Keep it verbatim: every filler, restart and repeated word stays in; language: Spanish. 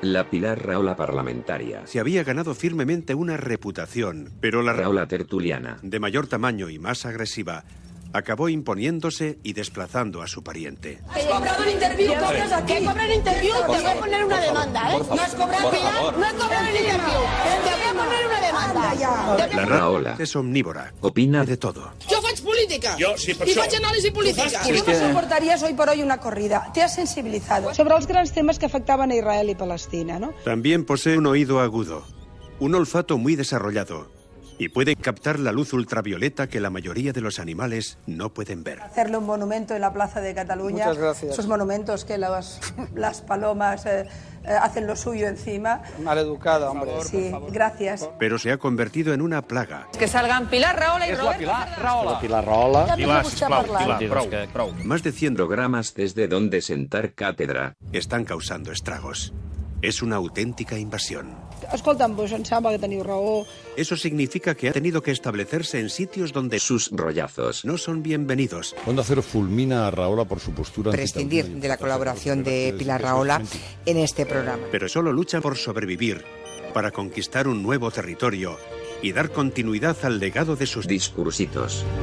La Pilar Rahola parlamentaria. Se había ganado firmemente una reputación, pero la Rahola tertuliana, de mayor tamaño y más agresiva, acabó imponiéndose y desplazando a su pariente. ¿Has cobrado el interview? ¿Cobras aquí? ¿Cobras el interview? Te voy a poner una demanda, ¿eh? ¿No has cobrado, Pilar? No has cobrado el interview. Te voy a poner una demanda. La Rahola es omnívora. opina de todo. Jo faig política. Jo, sí, per I això. faig anàlisi política. ¿Cómo soportarías hoy por hoy una corrida? ¿Te has sensibilizado? Sobre els grans temes que afectaven a Israel y Palestina, ¿no? También posee un oído agudo, un olfato muy desarrollado y puede captar la luz ultravioleta que la mayoría de los animales no pueden ver. Hacerle un monumento en la Plaza de Cataluña. Muchas gracias. Esos monumentos que las, las palomas eh, eh, hacen lo suyo encima. Maleducada, hombre. Sí, gracias. Pero se ha convertido en una plaga. Que salgan Pilar Rahola y Roberto. Pilar Rahola. Pilar Rahola. Pilar, sisplau, Pilar, prou. prou. Más de cien programas desde donde sentar cátedra. están causando estragos. Es una auténtica invasión. Escolta'm, doncs em sembla que teniu raó. Eso significa que ha tenido que establecerse en sitios donde sus rollazos no son bienvenidos. Onda Cero fulmina a Rahola por su postura. Prescindir de la colaboración de Pilar Rahola en este programa. Pero solo lucha por sobrevivir, para conquistar un nuevo territorio y dar continuidad al legado de sus discursitos.